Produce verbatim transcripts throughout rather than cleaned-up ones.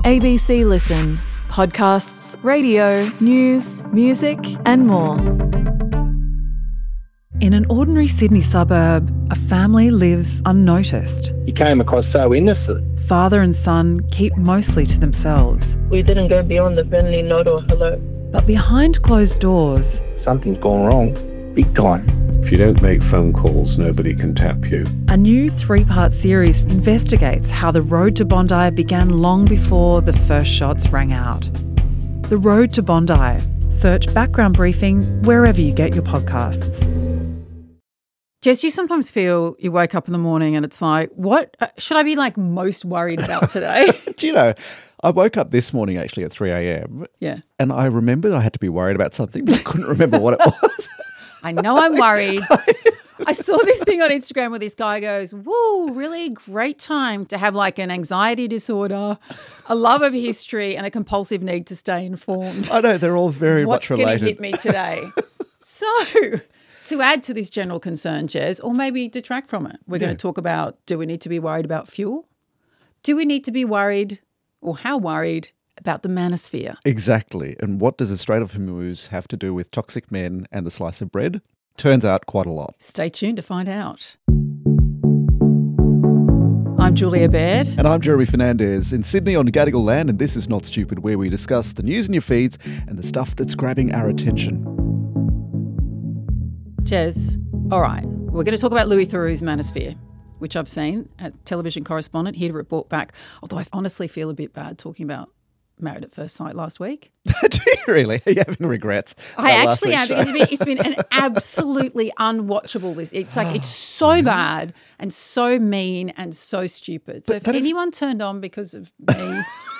A B C Listen. Podcasts, radio, news, music and more. In an ordinary Sydney suburb, a family lives unnoticed. He came across so innocent. Father and son keep mostly to themselves. We didn't go beyond the friendly nod or hello. But behind closed doors, Something's gone wrong, big time. If you don't make phone calls, nobody can tap you. a new three-part series investigates how the road to Bondi began long before the first shots rang out. The Road to Bondi. Search Background Briefing wherever you get your podcasts. Jess, you sometimes feel you wake up in the morning and it's like, what uh, should I be like most worried about today? Do you know, I woke up this morning actually at three a.m. Yeah. and I remembered I had to be worried about something, but I couldn't remember what it was. I know I'm worried. I saw this thing on Instagram where this guy goes, woo, really great time to have like an anxiety disorder, a love of history and a compulsive need to stay informed. I know, they're all very What's much going related. to hit me today? So to add to this general concern, Jez, or maybe detract from it, we're Yeah. going to talk about, do we need to be worried about fuel? Do we need to be worried, or how worried, about the manosphere? Exactly. And what does the Strait of Hormuz have to do with toxic men and the slice of bread? Turns out quite a lot. Stay tuned to find out. I'm Julia Baird. And I'm Jeremy Fernandez in Sydney on Gadigal land, and this is Not Stupid, where we discuss the news in your feeds and the stuff that's grabbing our attention. Jez, all right, we're going to talk about Louis Theroux's Manosphere, which I've seen, a television correspondent, here to report back, although I honestly feel a bit bad talking about Married at First Sight last week. Do you really? Are you having regrets? I about last actually week's am, show? because it's been, it's been an absolutely unwatchable list. It's like, it's so bad and so mean and so stupid. So But if that is- anyone turned on because of me,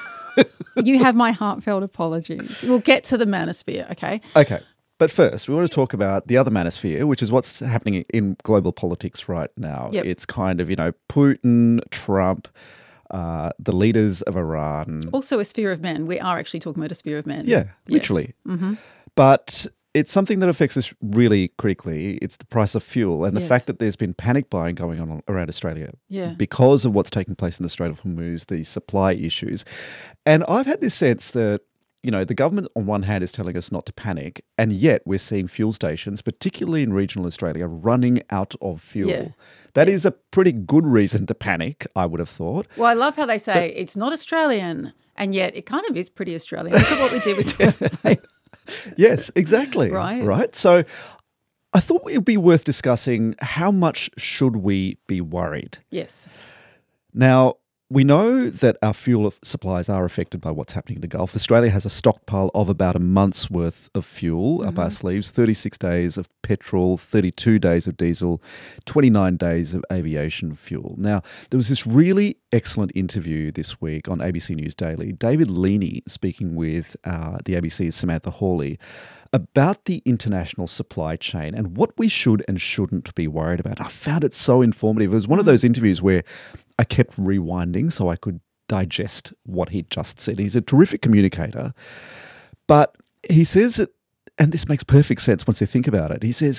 you have my heartfelt apologies. We'll get to the Manosphere, okay? Okay. But first, we want to talk about the other manosphere, which is what's happening in global politics right now. Yep. It's kind of, you know, Putin, Trump, uh, the leaders of Iran. Also a sphere of men. We are actually talking about a sphere of men. Yeah, Yes. literally. Mm-hmm. But it's something that affects us really critically. It's the price of fuel and the Yes. fact that there's been panic buying going on around Australia Yeah. because of what's taking place in the Strait of Hormuz, the supply issues. And I've had this sense that, you know, the government on one hand is telling us not to panic, and yet we're seeing fuel stations, particularly in regional Australia, running out of fuel. Yeah. That is a pretty good reason to panic, I would have thought. Well, I love how they say it's not Australian, and yet it kind of is pretty Australian. Look at what we did with toilet paper. Yes, exactly. Right. Right. So I thought it would be worth discussing how much should we be worried? Yes. Now, we know that our fuel supplies are affected by what's happening in the Gulf. Australia has a stockpile of about a month's worth of fuel up our sleeves, thirty-six days of petrol, thirty-two days of diesel, twenty-nine days of aviation fuel. Now, there was this really excellent interview this week on A B C News Daily. David Leaney speaking with uh, the A B C's Samantha Hawley about the international supply chain and what we should and shouldn't be worried about. I found it so informative. It was one of those interviews where I kept rewinding so I could digest what he'd just said. He's a terrific communicator, but he says that, and this makes perfect sense once you think about it, he says,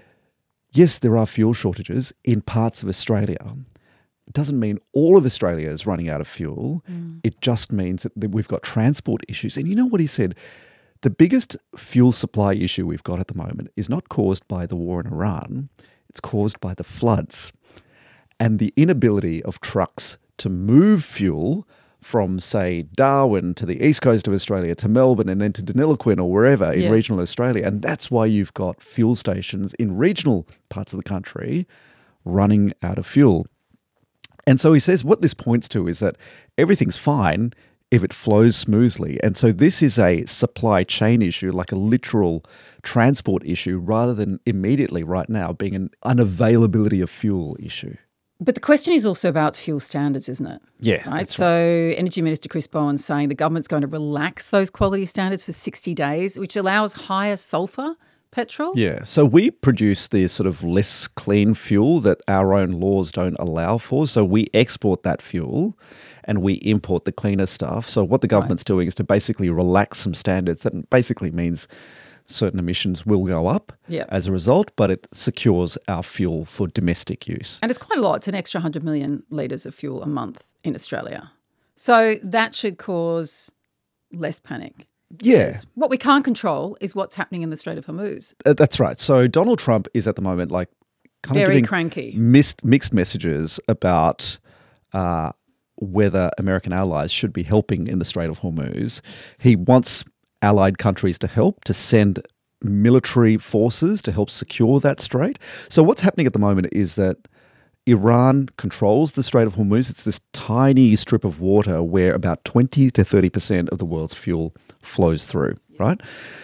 yes, there are fuel shortages in parts of Australia. It doesn't mean all of Australia is running out of fuel. It just means that we've got transport issues. And you know what he said? The biggest fuel supply issue we've got at the moment is not caused by the war in Iran. It's caused by the floods and the inability of trucks to move fuel from, say, Darwin to the east coast of Australia to Melbourne and then to Deniliquin or wherever in Yeah. regional Australia. And that's why you've got fuel stations in regional parts of the country running out of fuel. And so he says what this points to is that everything's fine if it flows smoothly. And so this is a supply chain issue, like a literal transport issue, rather than immediately right now being an unavailability of fuel issue. But the question is also about fuel standards, isn't it? Yeah, Right. that's So Energy Minister Chris Bowen saying the government's going to relax those quality standards for sixty days, which allows higher sulphur petrol. Yeah. So we produce the sort of less clean fuel that our own laws don't allow for. So we export that fuel and we import the cleaner stuff. So what the government's doing is to basically relax some standards. That basically means certain emissions will go up Yeah. as a result, but it secures our fuel for domestic use. And it's quite a lot. It's an extra one hundred million litres of fuel a month in Australia. So that should cause less panic. Yeah. Because what we can't control is what's happening in the Strait of Hormuz. Uh, That's right. So Donald Trump is at the moment like kind of Very giving cranky. mixed, mixed messages about uh, whether American allies should be helping in the Strait of Hormuz. He wants allied countries to help, to send military forces to help secure that strait. So what's happening at the moment is that Iran controls the Strait of Hormuz. It's this tiny strip of water where about twenty to thirty percent of the world's fuel flows through, right?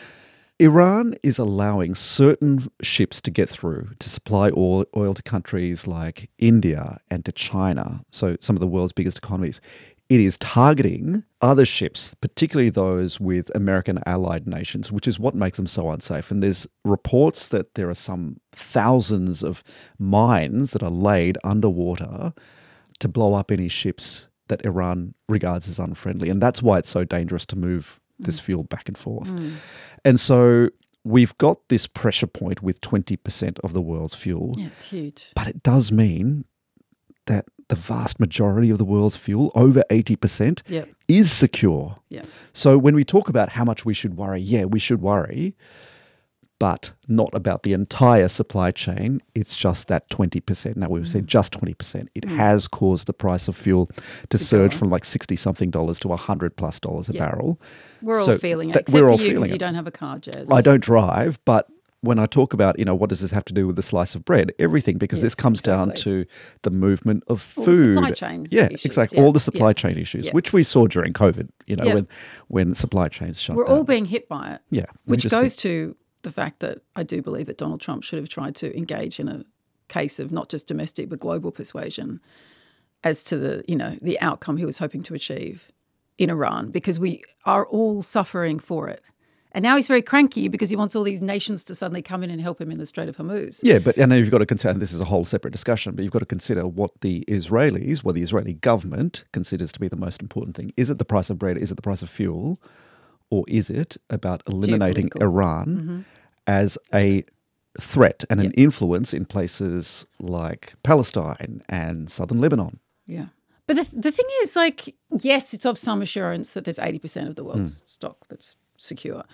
Iran is allowing certain ships to get through to supply oil, oil to countries like India and to China, so some of the world's biggest economies. It is targeting other ships, particularly those with American allied nations, which is what makes them so unsafe. And there's reports that there are some thousands of mines that are laid underwater to blow up any ships that Iran regards as unfriendly. And that's why it's so dangerous to move this fuel back and forth. Mm. And so we've got this pressure point with twenty percent of the world's fuel. Yeah, it's huge. But it does mean that the vast majority of the world's fuel, over eighty percent, Yep. is secure. Yeah. So when we talk about how much we should worry, yeah, we should worry, but not about the entire supply chain. It's just that twenty percent. Now, we've said just twenty percent. It Mm. has caused the price of fuel to, To surge go. from like sixty-something dollars to one hundred plus dollars a Yeah. barrel. We're all So feeling it, that- except we're for all you feeling because you it. don't have a car, Jez. I don't drive, but when I talk about, you know, what does this have to do with the slice of bread? Everything, because this Yes, comes down exactly. to the movement of All food. the supply chain Yeah, issues, exactly. yeah, All the supply yeah. chain issues, Yeah. which we saw during COVID, you know, Yeah. when when supply chains shut We're down. all being hit by it. yeah. we Which just goes think- to the fact that I do believe that Donald Trump should have tried to engage in a case of not just domestic but global persuasion as to the, you know, the outcome he was hoping to achieve in Iran, because we are all suffering for it. And now he's very cranky because he wants all these nations to suddenly come in and help him in the Strait of Hormuz. Yeah, but and then you've got to consider, and this is a whole separate discussion, but you've got to consider what the Israelis, what the Israeli government considers to be the most important thing. Is it the price of bread? Is it the price of fuel? Or is it about eliminating Geopolitical. Iran Mm-hmm. as a threat and an Yep. influence in places like Palestine and southern Lebanon? Yeah. But the, the thing is, like, yes, it's of some assurance that there's eighty percent of the world's Hmm. stock that's secure.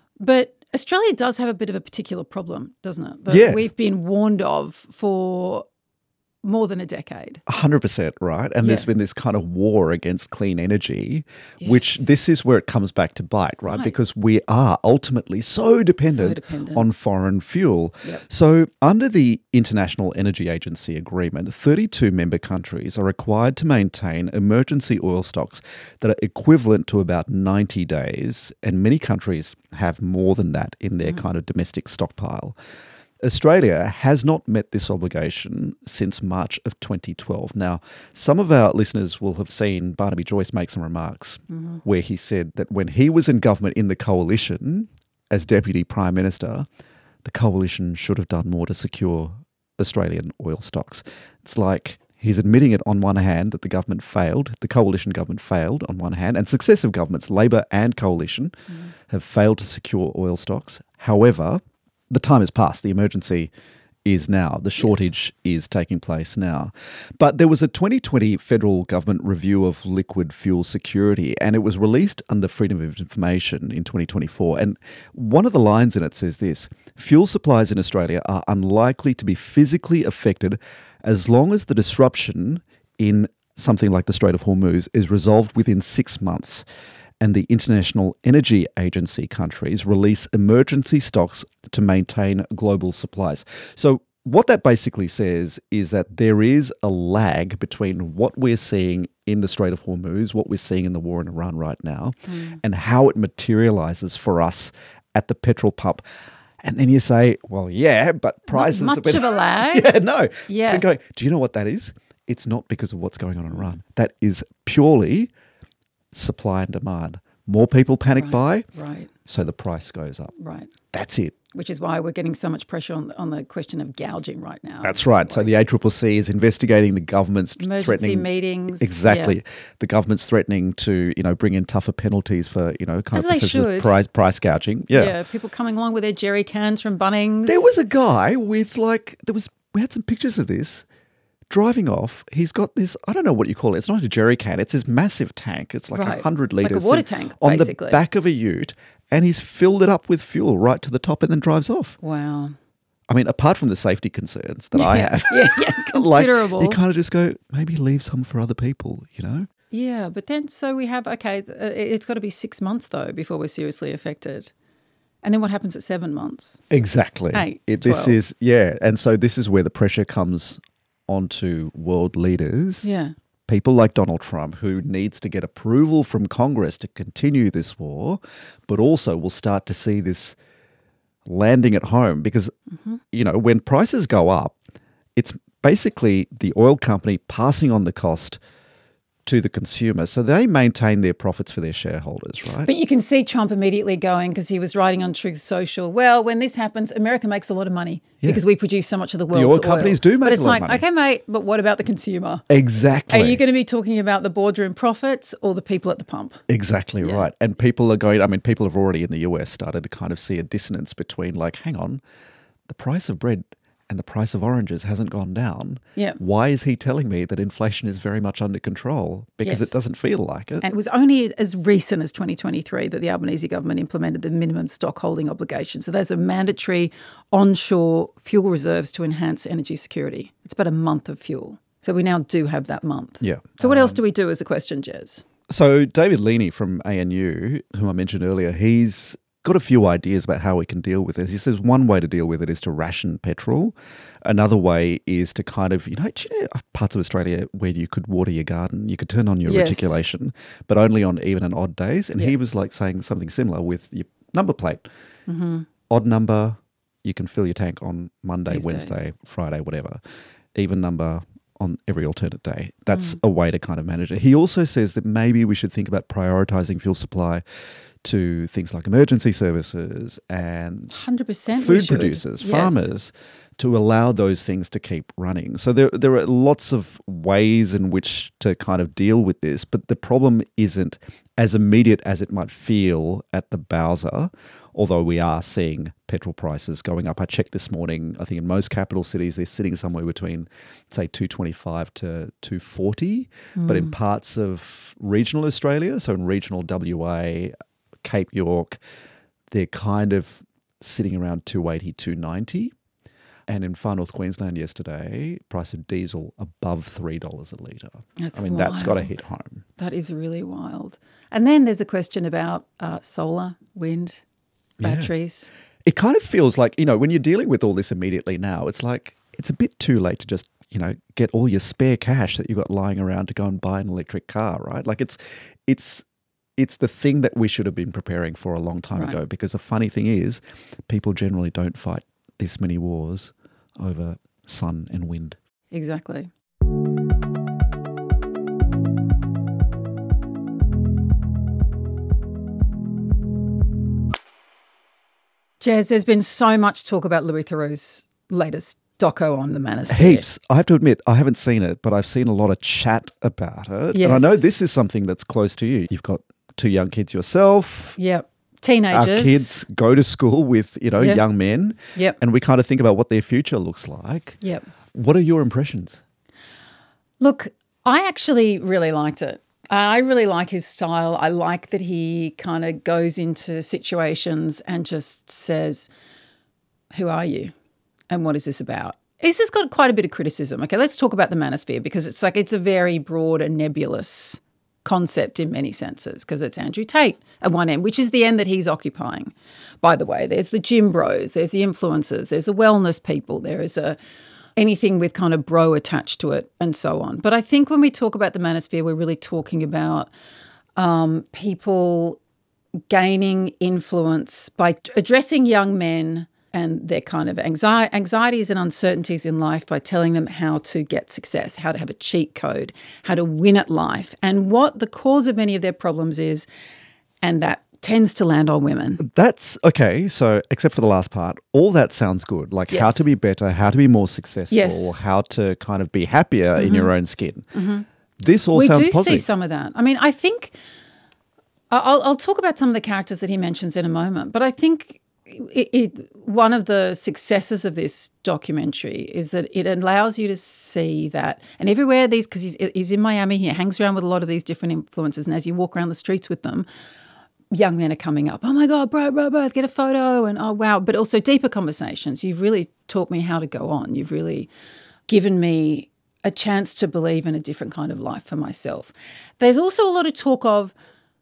But Australia does have a bit of a particular problem, doesn't it? That Yeah. we've been warned of for more than a decade. one hundred percent right. And there's Yeah. been this kind of war against clean energy, which Yes. this is where it comes back to bite, right? Right. Because we are ultimately so dependent, dependent. on foreign fuel. Yep. So under the International Energy Agency agreement, thirty-two member countries are required to maintain emergency oil stocks that are equivalent to about ninety days. And many countries have more than that in their kind of domestic stockpile. Australia has not met this obligation since March of twenty twelve. Now, some of our listeners will have seen Barnaby Joyce make some remarks where he said that when he was in government in the coalition as Deputy Prime Minister, the coalition should have done more to secure Australian oil stocks. It's like he's admitting it on one hand that the government failed, the coalition government failed on one hand, and successive governments, Labor and coalition, have failed to secure oil stocks. However, the time has passed. The emergency is now. The shortage is taking place now. But there was a twenty twenty federal government review of liquid fuel security, and it was released under Freedom of Information in twenty twenty-four. And one of the lines in it says this: fuel supplies in Australia are unlikely to be physically affected as long as the disruption in something like the Strait of Hormuz is resolved within six months. And the International Energy Agency countries release emergency stocks to maintain global supplies. So what that basically says is that there is a lag between what we're seeing in the Strait of Hormuz, what we're seeing in the war in Iran right now, and how it materializes for us at the petrol pump. And then you say, well, yeah, but prices Not have much been... of a lag. yeah, no. Yeah. So we're going, do you know what that is? It's not because of what's going on in Iran. That is purely supply and demand. More people panic buy, Right, so the price goes up. right. That's it. Which is why we're getting so much pressure on, on the question of gouging right now. That's right. So the A C C C is investigating the government's Emergency threatening meetings. Exactly. yeah. The government's threatening to, you know, bring in tougher penalties for, you know, kind As of they perception of should. price price gouging. Yeah. Yeah, people coming along with their jerry cans from Bunnings. There was a guy with like there was we had some pictures of this. driving off, he's got this, I don't know what you call it. It's not a jerry can. It's this massive tank. It's like a Right. hundred Like a litres. water sitting tank, on basically. the back of a ute, and he's filled it up with fuel right to the top and then drives off. Wow. I mean, apart from the safety concerns that I Yeah. have, Yeah, yeah, like, considerable. you kind of just go, maybe leave some for other people, you know? Yeah, but then so we have, okay, uh, it's got to be six months though before we're seriously affected. And then what happens at seven months? Exactly. Eight, It, this twelve. is, yeah. And so this is where the pressure comes onto world leaders. Yeah. People like Donald Trump, who needs to get approval from Congress to continue this war, but also will start to see this landing at home because, Mm-hmm. you know, when prices go up, it's basically the oil company passing on the cost to the consumer. So they maintain their profits for their shareholders, right? But you can see Trump immediately going, because he was writing on Truth Social, well, when this happens, America makes a lot of money Yeah. because we produce so much of the world's oil companies do make But a it's lot of like, money. okay, mate, but what about the consumer? Exactly. Are you going to be talking about the boardroom profits or the people at the pump? Exactly Yeah. right. And people are going, I mean, people have already in the U S started to kind of see a dissonance between, like, hang on, the price of bread and the price of oranges hasn't gone down. Yeah. Why is he telling me that inflation is very much under control? Because Yes. it doesn't feel like it. And it was only as recent as twenty twenty-three that the Albanese government implemented the minimum stock holding obligation. So there's a mandatory onshore fuel reserves to enhance energy security. It's about a month of fuel. So we now do have that month. Yeah. So what else do we do is a question, Jez? So David Leaney from A N U, whom I mentioned earlier, he's got a few ideas about how we can deal with this. He says one way to deal with it is to ration petrol. Another way is to kind of, you know, do you know parts of Australia where you could water your garden, you could turn on your Yes. reticulation, but only on even and odd days. And Yeah. he was like saying something similar with your number plate. Mm-hmm. Odd number, you can fill your tank on Monday, These Wednesday, days. Friday, whatever. Even number on every alternate day. That's Mm. a way to kind of manage it. He also says that maybe we should think about prioritizing fuel supply to things like emergency services and one hundred percent we food should. producers, Yes. farmers, to allow those things to keep running. So there, there are lots of ways in which to kind of deal with this, but the problem isn't as immediate as it might feel at the Bowser, although we are seeing petrol prices going up. I checked this morning, I think in most capital cities, they're sitting somewhere between, say, two twenty-five to two forty, but in parts of regional Australia, so in regional W A, Cape York, they're kind of sitting around two eighty, two ninety. And in far north Queensland yesterday, price of diesel above three dollars a litre. That's I mean, that's got to wild. hit home. That is really wild. And then there's a question about uh, solar, wind, Yeah. batteries. It kind of feels like, you know, when you're dealing with all this immediately now, it's like it's a bit too late to just, you know, get all your spare cash that you've got lying around to go and buy an electric car, right? Like it's it's it's the thing that we should have been preparing for a long time Right. ago, because the funny thing is people generally don't fight this many wars over sun and wind. Exactly. Jez, there's been so much talk about Louis Theroux's latest doco on the Manosphere. Heaps. I have to admit, I haven't seen it, but I've seen a lot of chat about it. And I Yes. know this is something that's close to you. You've got two young kids yourself. Yep. Our Teenagers. kids go to school with, you know, Yeah. young men. Yep. And we kind of think about what their future looks like. Yep. What are your impressions? Look, I actually really liked it. I really like his style. I like that he kind of goes into situations and just says, who are you? And what is this about? This has got quite a bit of criticism. Okay, let's talk about the Manosphere, because it's like it's a very broad and nebulous concept in many senses, because it's Andrew Tate at one end, which is the end that he's occupying. By the way, there's the gym bros, there's the influencers, there's the wellness people, there is a anything with kind of bro attached to it and so on. But I think when we talk about the Manosphere, we're really talking about um, people gaining influence by addressing young men and their kind of anxi- anxieties and uncertainties in life by telling them how to get success, how to have a cheat code, how to win at life, and what the cause of many of their problems is, and that tends to land on women. That's okay. So, except for the last part, all that sounds good. Like how Yes. to be better, how to be more successful, Yes. how to kind of be happier in your own skin. This all we sounds do positive. see some of that. I mean, I think I'll, I'll talk about some of the characters that he mentions in a moment, but I think it, it, one of the successes of this documentary is that it allows you to see that, and everywhere these, because he's, he's in Miami, he hangs around with a lot of these different influencers, and as you walk around the streets with them, young men are coming up, oh my God, bro, bro, bro, get a photo, and oh wow, but also deeper conversations. You've really taught me how to go on. You've really given me a chance to believe in a different kind of life for myself. There's also a lot of talk of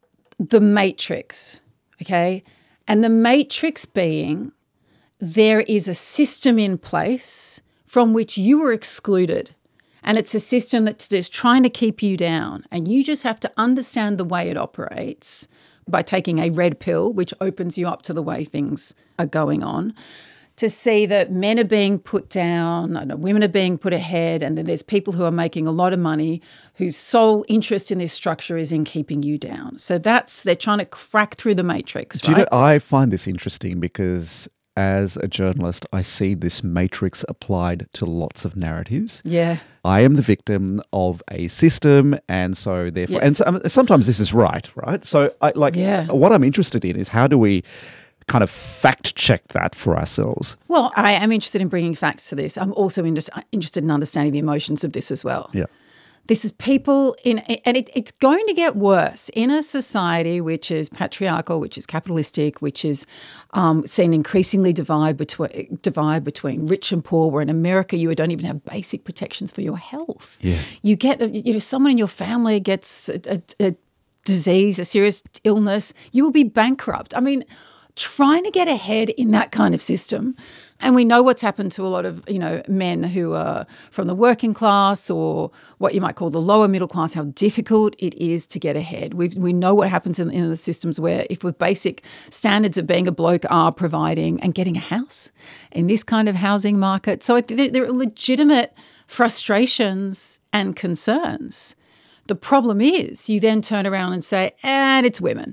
the matrix, okay? And the matrix being there is a system in place from which you were excluded. And it's a system that's just trying to keep you down. And you just have to understand the way it operates by taking a red pill, which opens you up to the way things are going on, to see that men are being put down, I know, women are being put ahead, and then there's people who are making a lot of money whose sole interest in this structure is in keeping you down. So that's, they're trying to crack through the matrix, Do right? you know, I find this interesting because as a journalist, I see this matrix applied to lots of narratives. Yeah. I am the victim of a system, and so therefore, Yes. and so, um, sometimes this is right, right? So, I, like, Yeah. what I'm interested in is how do we kind of fact check that for ourselves? Well, I am interested in bringing facts to this. I'm also inter- interested in understanding the emotions of this as well. Yeah. This is people in, and it, it's going to get worse in a society which is patriarchal, which is capitalistic, which is um, seen increasingly divide between divide between rich and poor. Where in America, you don't even have basic protections for your health. Yeah. You get, you know, someone in your family gets a, a, a disease, a serious illness, you will be bankrupt. I mean, trying to get ahead in that kind of system. And we know what's happened to a lot of, you know, men who are from the working class or what you might call the lower middle class, how difficult it is to get ahead. We we know what happens in, in the systems where if with basic standards of being a bloke are providing and getting a house in this kind of housing market. So there, there are legitimate frustrations and concerns. The problem is you then turn around and say, and it's women.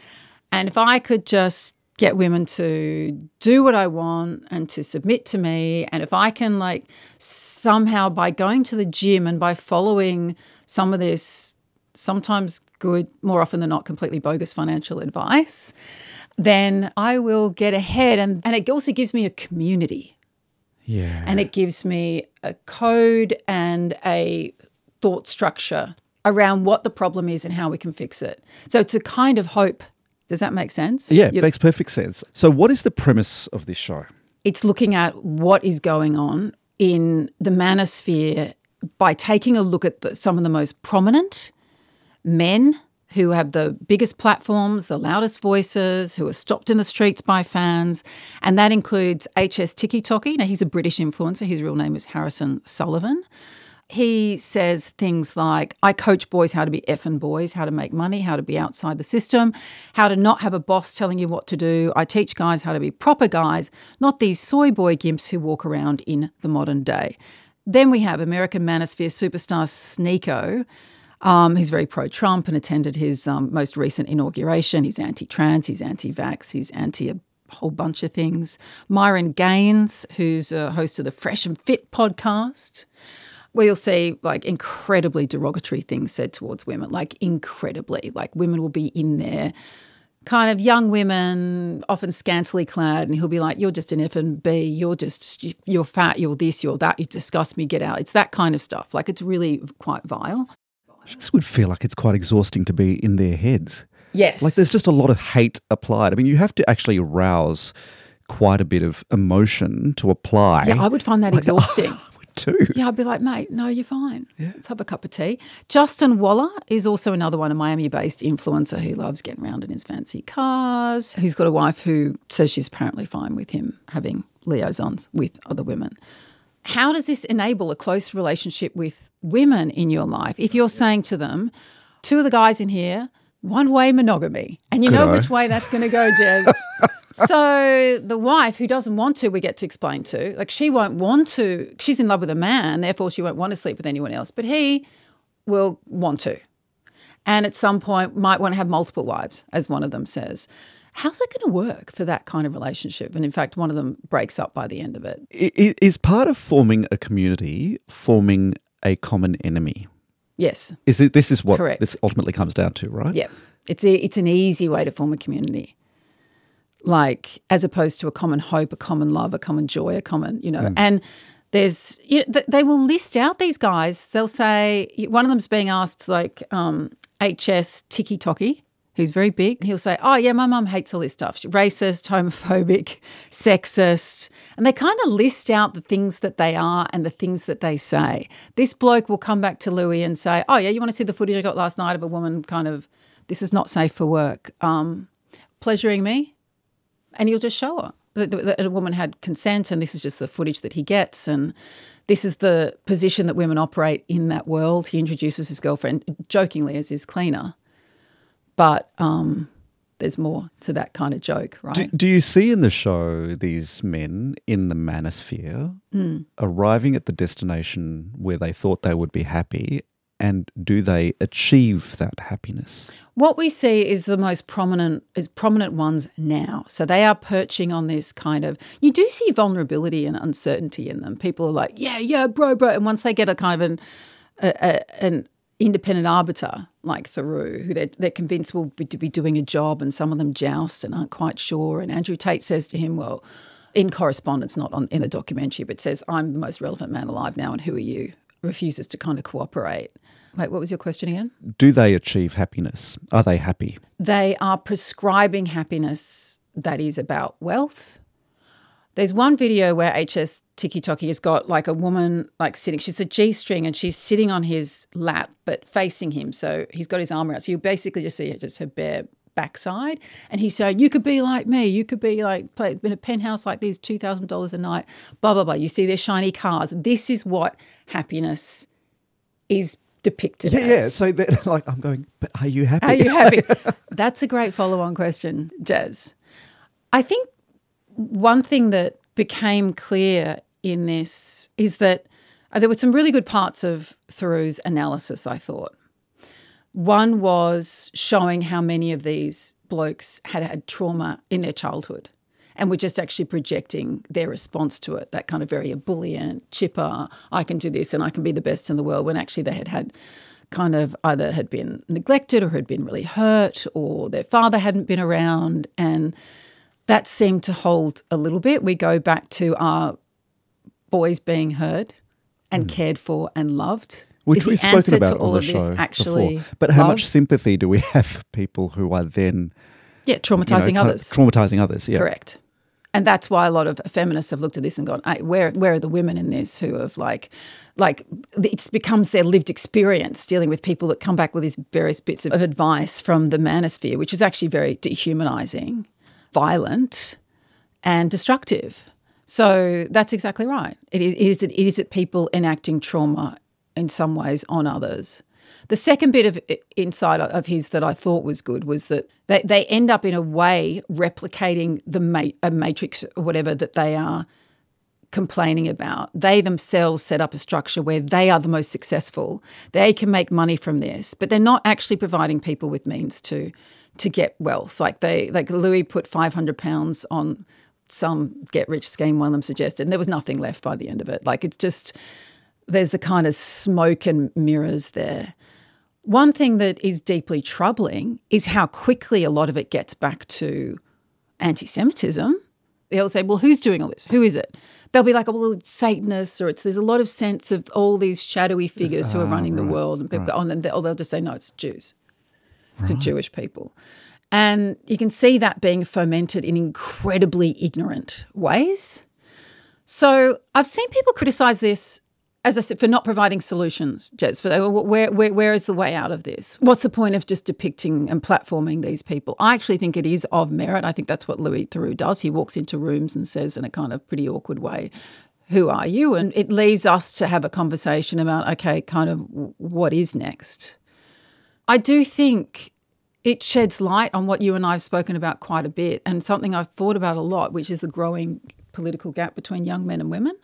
And if I could just get women to do what I want and to submit to me, and if I can like somehow by going to the gym and by following some of this sometimes good, more often than not completely bogus financial advice, then I will get ahead. And, and it also gives me a community. Yeah. And it gives me a code and a thought structure around what the problem is and how we can fix it. So it's a kind of hope. Does that make sense? Yeah, it You're, makes perfect sense. So what is the premise of this show? It's looking at what is going on in the manosphere by taking a look at the, some of the most prominent men who have the biggest platforms, the loudest voices, who are stopped in the streets by fans. And that includes H S Tiki Toki. Now, he's a British influencer. His real name is Harrison Sullivan. He says things like, I coach boys how to be effing boys, how to make money, how to be outside the system, how to not have a boss telling you what to do. I teach guys how to be proper guys, not these soy boy gimps who walk around in the modern day. Then we have American manosphere superstar Sneeko, um, who's very pro-Trump and attended his um, most recent inauguration. He's anti-trans, he's anti-vax, he's anti a whole bunch of things. Myron Gaines, who's a host of the Fresh and Fit podcast. We'll see like incredibly derogatory things said towards women, like incredibly, like women will be in there, kind of young women, often scantily clad, and he'll be like, you're just an F and B, you're just, you're fat, you're this, you're that, you disgust me, get out. It's that kind of stuff. Like it's really quite vile. I just would feel like it's quite exhausting to be in their heads. Yes. Like there's just a lot of hate applied. I mean, you have to actually arouse quite a bit of emotion to apply. Yeah, I would find that Like, exhausting. I would too. Yeah, I'd be like, mate, no, you're fine. Yeah. Let's have a cup of tea. Justin Waller is also another one, a Miami-based influencer who loves getting around in his fancy cars, who's got a wife who says she's apparently fine with him having liaisons with other women. How does this enable a close relationship with women in your life if you're saying to them, two of the guys in here, one-way monogamy, and you know Good-o. which way that's going to go, Jez. So the wife who doesn't want to, we get to explain to, like she won't want to, she's in love with a man, therefore she won't want to sleep with anyone else, but he will want to. And at some point might want to have multiple wives, as one of them says. How's that going to work for that kind of relationship? And in fact, one of them breaks up by the end of it. I- i- Is part of forming a community forming a common enemy? Yes. Is it, this is what Correct. this ultimately comes down to, right? Yeah. It's a, it's an easy way to form a community. like as opposed to a common hope, a common love, a common joy, a common, you know, mm. and there's, you know, they will list out these guys. They'll say, one of them's being asked like um, H S Tiki Toki, who's very big. He'll say, oh, yeah, my mum hates all this stuff. She's racist, homophobic, sexist. And they kind of list out the things that they are and the things that they say. This bloke will come back to Louis and say, oh, yeah, you want to see the footage I got last night of a woman kind of, this is not safe for work, um, pleasuring me? And he'll just show her that, that a woman had consent and this is just the footage that he gets and this is the position that women operate in that world. He introduces his girlfriend jokingly as his cleaner. But um, there's more to that kind of joke, right? Do, do you see in the show these men in the manosphere mm. arriving at the destination where they thought they would be happy, and do they achieve that happiness? What we see is the most prominent is prominent ones now. So they are perching on this kind of, you do see vulnerability and uncertainty in them. People are like, yeah, yeah, bro, bro. And once they get a kind of an, a, a, an independent arbiter like Theroux, who they're, they're convinced will be, to be doing a job, and some of them joust and aren't quite sure. And Andrew Tate says to him, well, in correspondence, not on in the documentary, but says, I'm the most relevant man alive now and who are you? Refuses to kind of cooperate. Wait, what was your question again? Do they achieve happiness? Are they happy? They are prescribing happiness that is about wealth. There's one video where H S Tiki Toki has got like a woman like sitting, she's a G-string and she's sitting on his lap but facing him. So he's got his arm out. So you basically just see just her bare backside. And he's saying, you could be like me. You could be like play in a penthouse like this, two thousand dollars a night, blah, blah, blah. You see their shiny cars. This is what happiness is depicted yeah, as. Yeah, so that, like I'm going, but are you happy? Are you happy? That's a great follow-on question, Jez. I think one thing that became clear in this is that uh, there were some really good parts of Theroux's analysis, I thought. One was showing how many of these blokes had had trauma in their childhood and were just actually projecting their response to it, that kind of very ebullient, chipper, I can do this and I can be the best in the world, when actually they had had kind of either had been neglected or had been really hurt or their father hadn't been around, and that seemed to hold a little bit. We go back to our boys being heard and mm. cared for and loved. Which Is we've the answer spoken about to all on the of this show actually before. But how love? much sympathy do we have for people who are then Yeah, traumatising you know, others. Traumatising others, yeah. Correct. And that's why a lot of feminists have looked at this and gone, hey, where where are the women in this who have like, like it becomes their lived experience dealing with people that come back with these various bits of advice from the manosphere, which is actually very dehumanising, violent and destructive. So that's exactly right. It is, it is, it is it people enacting trauma in some ways on others. The second bit of insight of his that I thought was good was that they, they end up in a way replicating the ma- a matrix or whatever that they are complaining about. They themselves set up a structure where they are the most successful. They can make money from this, but they're not actually providing people with means to to get wealth. Like they like Louis put five hundred pounds on some get-rich scheme, one of them suggested, and there was nothing left by the end of it. Like it's just, there's a kind of smoke and mirrors there. One thing that is deeply troubling is how quickly a lot of it gets back to anti-Semitism. They'll say, well, who's doing all this? Who is it? They'll be like, oh, well, it's Satanists, or it's there's a lot of sense of all these shadowy figures who are ah, running right, the world. And people right. go on, and they'll, or they'll just say, no, it's Jews. It's Right. a Jewish people. And you can see that being fomented in incredibly ignorant ways. So I've seen people criticise this, as I said, for not providing solutions, Jez, for where, where, where is the way out of this? What's the point of just depicting and platforming these people? I actually think it is of merit. I think that's what Louis Theroux does. He walks into rooms and says in a kind of pretty awkward way, who are you? And it leaves us to have a conversation about, okay, kind of what is next? I do think it sheds light on what you and I have spoken about quite a bit, and something I've thought about a lot, which is the growing political gap between young men and women.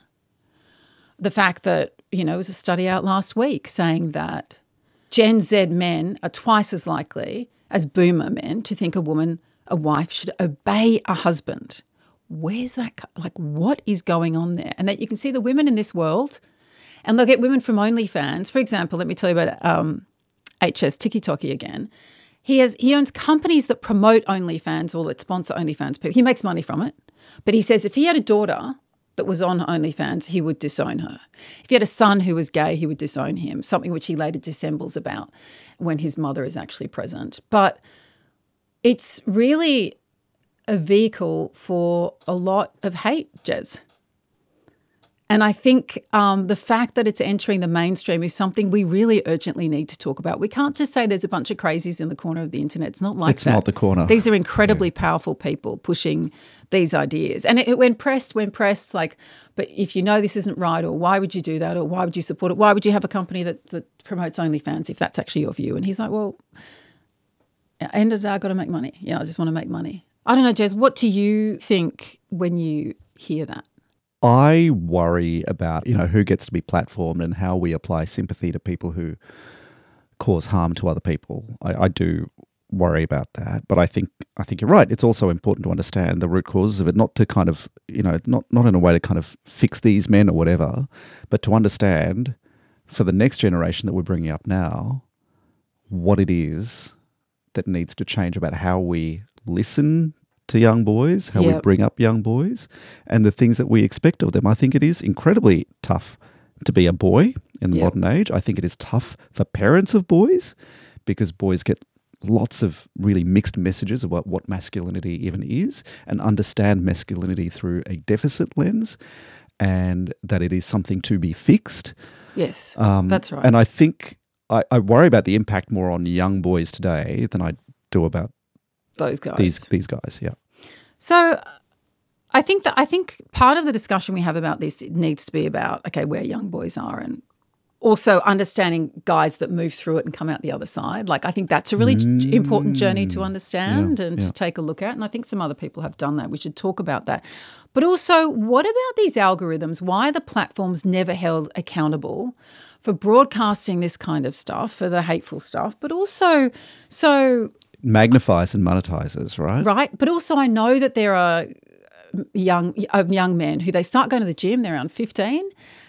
The fact that, you know, there was a study out last week saying that Gen Z men are twice as likely as boomer men to think a woman, a wife, should obey a husband. Where's that? Like, what is going on there? And that you can see the women in this world, and they'll get women from OnlyFans. For example, let me tell you about um, H S Tiki Toki again. He has he owns companies that promote OnlyFans or that sponsor OnlyFans people. He makes money from it. But he says if he had a daughter that was on OnlyFans, he would disown her. If he had a son who was gay, he would disown him, something which he later dissembles about when his mother is actually present. But it's really a vehicle for a lot of hate, Jez. And I think um, the fact that it's entering the mainstream is something we really urgently need to talk about. We can't just say there's a bunch of crazies in the corner of the internet. It's not like It's that. not the corner. These are incredibly yeah. powerful people pushing these ideas. And it, it, when pressed, when pressed, like, but if you know this isn't right, or why would you do that, or why would you support it? Why would you have a company that, that promotes OnlyFans if that's actually your view? And he's like, well, end of the day, I've got to make money. You know, I just want to make money. I don't know, Jez, what do you think when you hear that? I worry about, you know, who gets to be platformed and how we apply sympathy to people who cause harm to other people. I, I do worry about that, but I think I think you're right. It's also important to understand the root causes of it, not to kind of, you know, not not in a way to kind of fix these men or whatever, but to understand for the next generation that we're bringing up now what it is that needs to change about how we listen to young boys, how yep. we bring up young boys, and the things that we expect of them. I think it is incredibly tough to be a boy in the yep. modern age. I think it is tough for parents of boys because boys get lots of really mixed messages about what masculinity even is and understand masculinity through a deficit lens and that it is something to be fixed. Yes, um, that's right. And I think I, I worry about the impact more on young boys today than I do about those guys. These these guys, yeah. So I think that I think part of the discussion we have about this needs to be about, okay, where young boys are and also understanding guys that move through it and come out the other side. Like I think that's a really mm. important journey to understand yeah, and yeah. to take a look at. And I think some other people have done that. We should talk about that. But also, what about these algorithms? Why are the platforms never held accountable for broadcasting this kind of stuff, for the hateful stuff, but also so magnifies and monetizes, right? Right. But also I know that there are young uh, young men who they start going to the gym, they're around fifteen,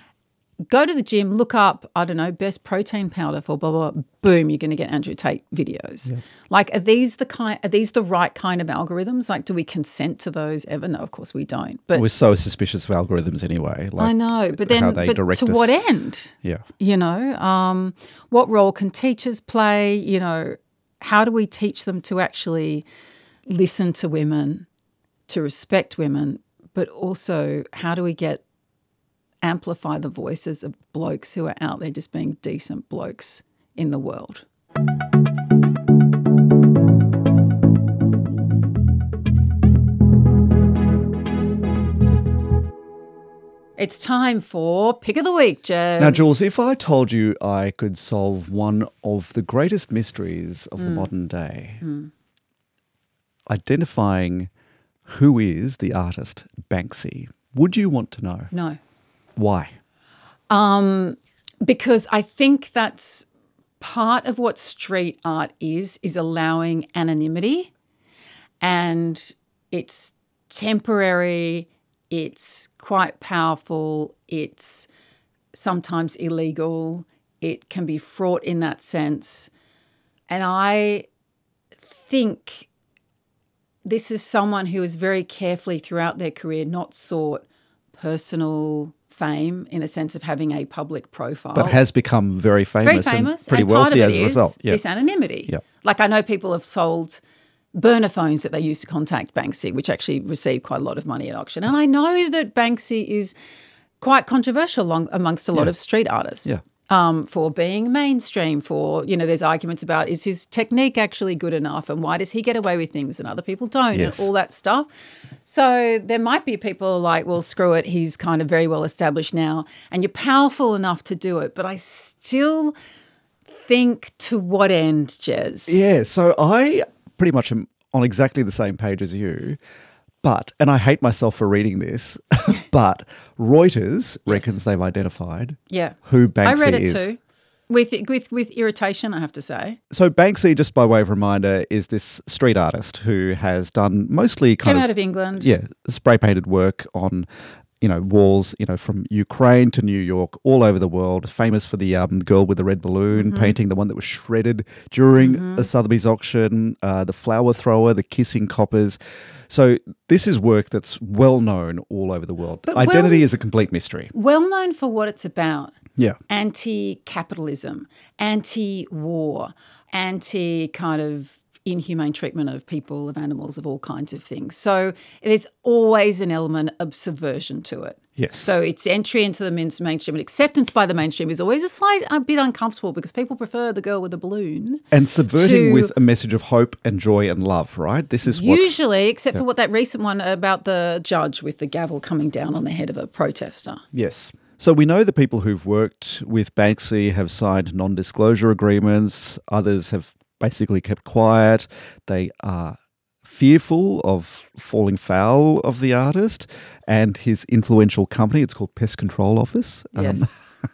go to the gym, look up, I don't know, best protein powder for blah, blah, blah, boom, you're going to get Andrew Tate videos. Yeah. Like, are these the kind, are these the right kind of algorithms? Like, do we consent to those ever? No, of course we don't. But we're so suspicious of algorithms anyway. Like I know, but then, but to us. what end? Yeah. You know, um, what role can teachers play? You know, how do we teach them to actually listen to women, to respect women, but also how do we get amplify the voices of blokes who are out there just being decent blokes in the world? It's time for Pick of the Week, Jez. Now, Jules, if I told you I could solve one of the greatest mysteries of mm. the modern day, mm. identifying who is the artist Banksy, would you want to know? No. Why? Um, because I think that's part of what street art is, is allowing anonymity, and it's temporary, it's quite powerful, it's sometimes illegal, it can be fraught in that sense. And I think this is someone who has very carefully throughout their career not sought personal fame in the sense of having a public profile. But has become very famous, very famous and pretty and wealthy part of as it a is result. Yeah. This anonymity. Yeah. Like I know people have sold burner phones that they used to contact Banksy, which actually received quite a lot of money at auction. And I know that Banksy is quite controversial along, amongst a lot yeah. of street artists. Yeah. Um, for being mainstream, for, you know, there's arguments about is his technique actually good enough and why does he get away with things and other people don't yes. and all that stuff. So there might be people like, well, screw it, he's kind of very well established now and you're powerful enough to do it. But I still think to what end, Jez? Yeah, so I pretty much am on exactly the same page as you. But, and I hate myself for reading this, but Reuters yes. reckons they've identified yeah. who Banksy I read it is. too, with, with, with irritation, I have to say. So Banksy, just by way of reminder, is this street artist who has done mostly kind Came of... out of England. Yeah, spray-painted work on you know, walls, you know, from Ukraine to New York, all over the world. Famous for the um, girl with the red balloon Mm-hmm. painting, the one that was shredded during the Sotheby's auction, uh, the flower thrower, the kissing coppers. So this is work that's well known all over the world. But Identity well- is a complete mystery. Well known for what it's about. Yeah. Anti-capitalism, anti-war, anti kind of inhumane treatment of people, of animals, of all kinds of things. So there's always an element of subversion to it. Yes. So its entry into the main- mainstream and acceptance by the mainstream is always a slight a bit uncomfortable because people prefer the girl with the balloon. And subverting to- with a message of hope and joy and love, right? This is what's... Usually, except for what that recent one about the judge with the gavel coming down on the head of a protester. Yes. So we know the people who've worked with Banksy have signed non-disclosure agreements. Others have basically kept quiet. They are fearful of falling foul of the artist and his influential company. It's called Pest Control Office. Um, Yes.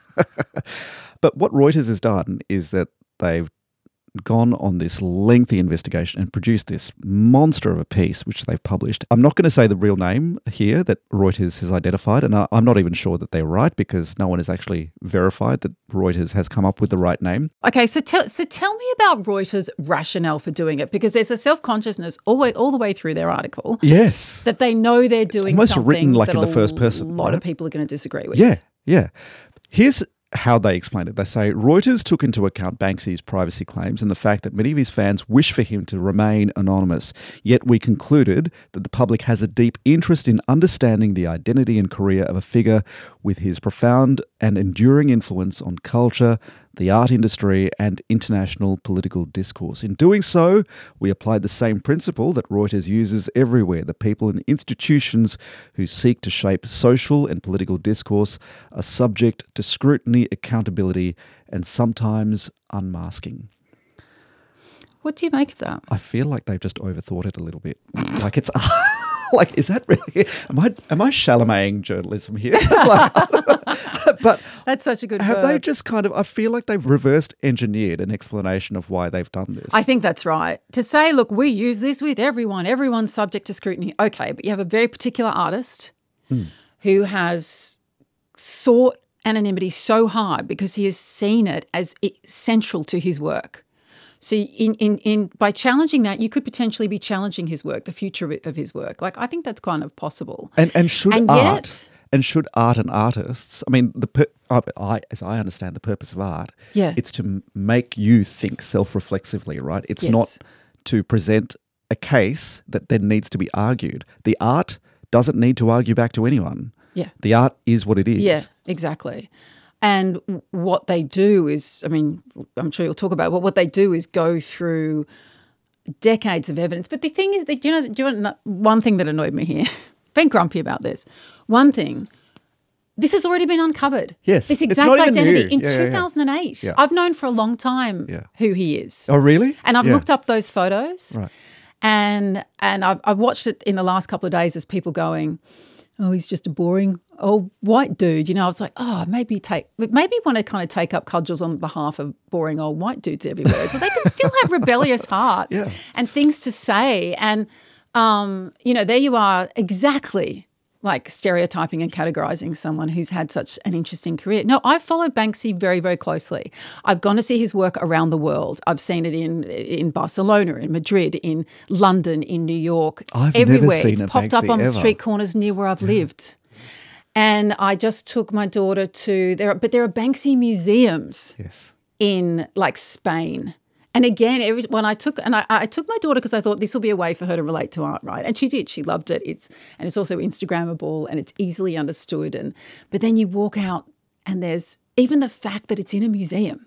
But what Reuters has done is that they've gone on this lengthy investigation and produced this monster of a piece, which they've published. I'm not going to say the real name here that Reuters has identified, and I- I'm not even sure that they're right because no one has actually verified that Reuters has come up with the right name. Okay, so tell so tell me about Reuters' rationale for doing it, because there's a self-consciousness all, way, all the way through their article Yes. that they know they're doing almost something written like that in the a first person, lot right? of people are going to disagree with. Yeah, yeah. Here's how they explain it. They say Reuters took into account Banksy's privacy claims and the fact that many of his fans wish for him to remain anonymous. Yet we concluded that the public has a deep interest in understanding the identity and career of a figure with his profound and enduring influence on culture, the art industry, and international political discourse. In doing so, we applied the same principle that Reuters uses everywhere. The people and institutions who seek to shape social and political discourse are subject to scrutiny, accountability, and sometimes unmasking. What do you make of that? I feel like they've just overthought it a little bit. Like it's like, is that really? Am I am I Chalameting journalism here? Like, I don't know. But That's such a good have verb. they just kind of? I feel like they've reversed engineered an explanation of why they've done this. I think that's right. To say, look, we use this with everyone. Everyone's subject to scrutiny. Okay, but you have a very particular artist who has sought anonymity so hard because he has seen it as it, central to his work. So in, in, in by challenging that, you could potentially be challenging his work, the future of, it, of his work. Like, I think that's kind of possible. And and should And art yet- and should art and artists? I mean, the per, I, I as I understand the purpose of art, Yeah. it's to m- make you think self-reflexively, right? It's Yes. not to present a case that then needs to be argued. The art doesn't need to argue back to anyone. Yeah. The art is what it is. Yeah, exactly. And w- what they do is, I mean, I'm sure you'll talk about it, but what they do is go through decades of evidence. But the thing is, that, you know, do you know one thing that annoyed me here? Been grumpy about this. One thing, this has already been uncovered. Yes, This it's exact not even identity new. in Yeah, yeah, yeah. two thousand eight. Yeah. I've known for a long time Yeah. who he is. Oh, really? And I've Yeah. looked up those photos. Right. And and I've, I've watched it in the last couple of days as people going, oh, he's just a boring old white dude. You know, I was like, oh, maybe take, maybe want to kind of take up cudgels on behalf of boring old white dudes everywhere. So they can still have rebellious hearts Yeah. and things to say. And, um, you know, there you are exactly like stereotyping and categorizing someone who's had such an interesting career. No, I've followed Banksy very, very closely. I've gone to see his work around the world. I've seen it in in Barcelona, in Madrid, in London, in New York, I've never everywhere. seen It's a popped up Banksy on the ever. street corners near where I've lived. And I just took my daughter to there, but there are Banksy museums Yes. in like Spain. And again, every when I took and I, I took my daughter because I thought this will be a way for her to relate to art, right? And she did. She loved it. It's and it's also Instagrammable and it's easily understood. And but then you walk out and there's even the fact that it's in a museum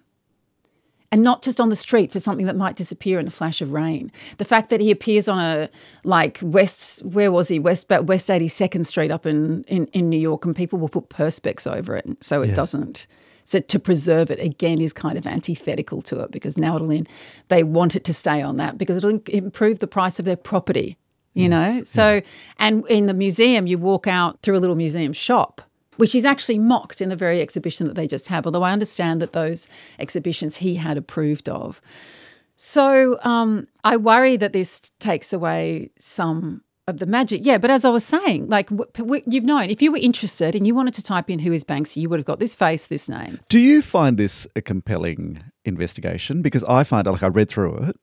and not just on the street for something that might disappear in a flash of rain. The fact that he appears on a like West, where was he? West West eighty-second Street up in, in, in New York, and people will put perspex over it so it Yeah. doesn't. So to preserve it, again, is kind of antithetical to it because now it'll in, they want it to stay on that because it'll in- improve the price of their property, you know? So, and in the museum, you walk out through a little museum shop, which is actually mocked in the very exhibition that they just have, although I understand that those exhibitions he had approved of. So um, I worry that this takes away some of the magic. Yeah, but as I was saying, like w- w- you've known, if you were interested and you wanted to type in who is Banksy, you would have got this face, this name. Do you find this a compelling investigation? Because I find, like, I read through it,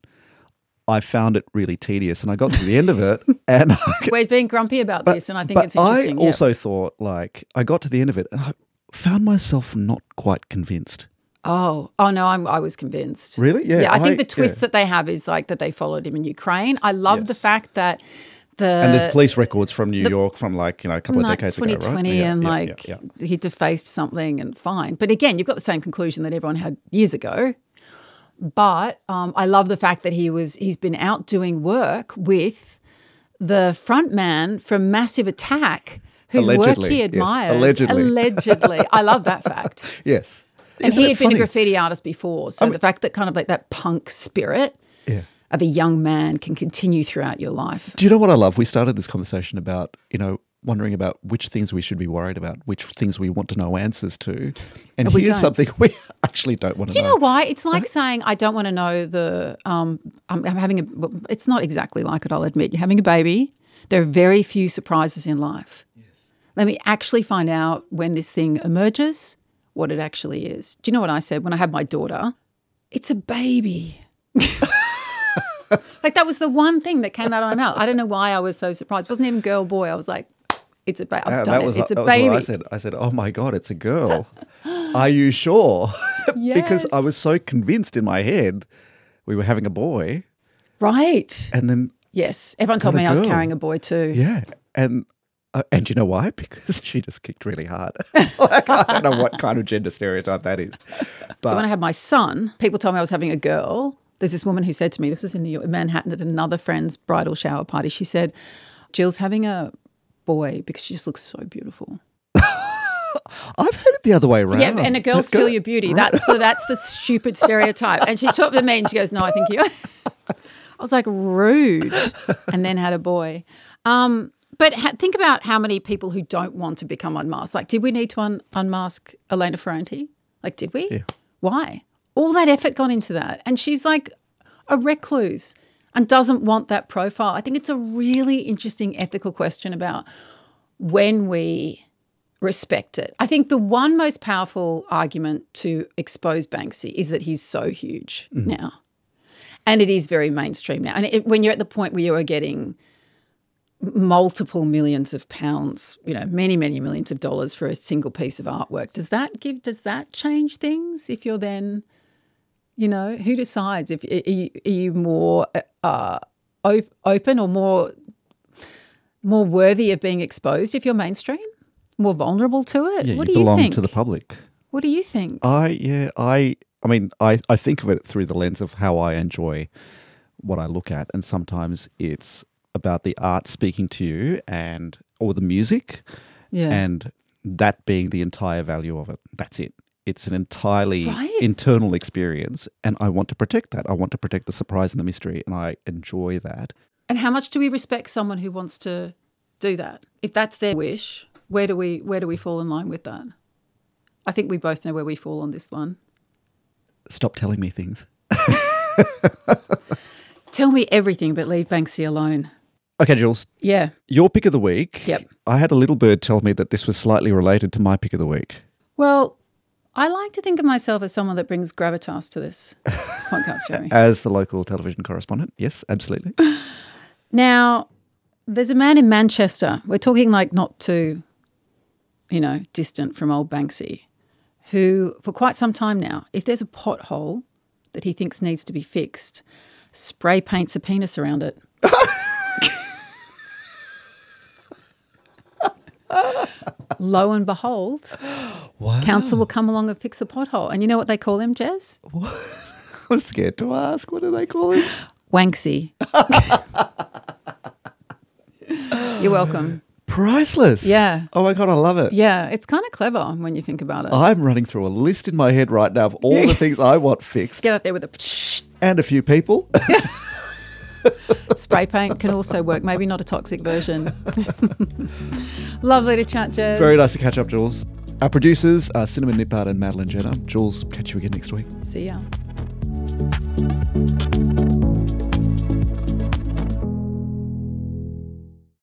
I found it really tedious, and I got to the end of it, and I, We're being grumpy about but, this, and I think but it's interesting. I also thought, like, I got to the end of it, and I found myself not quite convinced. Oh, oh no, I'm, I was convinced. Really? Yeah. Yeah, I, I- think the twist yeah. that they have is like that they followed him in Ukraine. I love the Yes. fact that the And there's police records from New York from, like, you know, a couple of like decades twenty ago, right? twenty Yeah, and yeah, like yeah, yeah. he defaced something and fine. But again, you've got the same conclusion that everyone had years ago. But um, I love the fact that he was he's been out doing work with the front man from Massive Attack, whose work Allegedly, he yes, admires. allegedly. Allegedly. I love that fact. Yes. And Isn't he it had been a funny? graffiti artist before. So I mean- the fact that kind of like that punk spirit Yeah. of a young man can continue throughout your life. Do you know what I love? We started this conversation about, you know, wondering about which things we should be worried about, which things we want to know answers to. And And we here's don't. something we actually don't want to Do you know. know why? It's like saying, I don't want to know the, um, I'm, I'm having a, well, it's not exactly like it, I'll admit. You're having a baby. There are very few surprises in life. Yes. Let me actually find out when this thing emerges, what it actually is. Do you know what I said when I had my daughter? It's a baby. Like that was the one thing that came out of my mouth. I don't know why I was so surprised. It wasn't even girl, boy. I was like, it's a baby. I've Yeah, done that it. was, It's a that baby. was what I said. I said, oh my God, it's a girl. Are you sure? Because Yes. I was so convinced in my head we were having a boy. Right. And then, Yes. Everyone told Got a me I was girl. carrying a boy too. yeah. And uh, and you know why? Because she just kicked really hard. Like, I don't know what kind of gender stereotype that is. But So when I had my son, people told me I was having a girl. There's this woman who said to me, this was in New York, Manhattan at another friend's bridal shower party. She said, Jill's having a boy because she just looks so beautiful. I've heard it the other way around. Yeah, and a girl's That still girl- your beauty. That's the that's the stupid stereotype. And she talked to me and she goes, no, I think you. I was like, rude. And then had a boy. Um, but ha- think about how many people who don't want to become unmasked. Like, did we need to un- unmask Elena Ferrante? Like, did we? Yeah. Why? All that effort gone into that. And she's like a recluse and doesn't want that profile. I think it's a really interesting ethical question about when we respect it. I think the one most powerful argument to expose Banksy is that he's so huge now. And it is very mainstream now. And it, when you're at the point where you are getting multiple millions of pounds, you know, many, many millions of dollars for a single piece of artwork, does that give, does that change things if you're then, you know, who decides? If Are you, are you more uh, op- open or more, more worthy of being exposed if you're mainstream? More vulnerable to it? Yeah, what you do you belong think? to the public. What do you think? I yeah, I I mean, I, I think of it through the lens of how I enjoy what I look at, and sometimes it's about the art speaking to you and or the music, Yeah. and that being the entire value of it. That's it. It's an entirely Right. internal experience, and I want to protect that. I want to protect the surprise and the mystery, and I enjoy that. And how much do we respect someone who wants to do that? If that's their wish, where do we where do we fall in line with that? I think we both know where we fall on this one. Stop telling me things. Tell me everything, but leave Banksy alone. Okay, Jules, Yeah. your pick of the week. Yep. I had a little bird tell me that this was slightly related to my pick of the week. Well, I like to think of myself as someone that brings gravitas to this podcast, Jeremy. As the local television correspondent, yes, absolutely. Now, there's a man in Manchester, we're talking like not too, you know, distant from old Banksy, who for quite some time now, if there's a pothole that he thinks needs to be fixed, spray paints a penis around it. Lo and behold, Wow. council will come along and fix the pothole. And you know what they call him, Jez? I'm scared to ask. What do they call him? Wanksy. You're welcome. Priceless. Yeah. Oh my God, I love it. Yeah, it's kind of clever when you think about it. I'm running through a list in my head right now of all the things I want fixed, Get up there with a and a few people. spray paint can also work. Maybe not a toxic version. Lovely to chat, Jez. Very nice to catch up, Jules. Our producers are Cinnamon Nippard and Madeline Jenner. Jules, catch you again next week. See ya.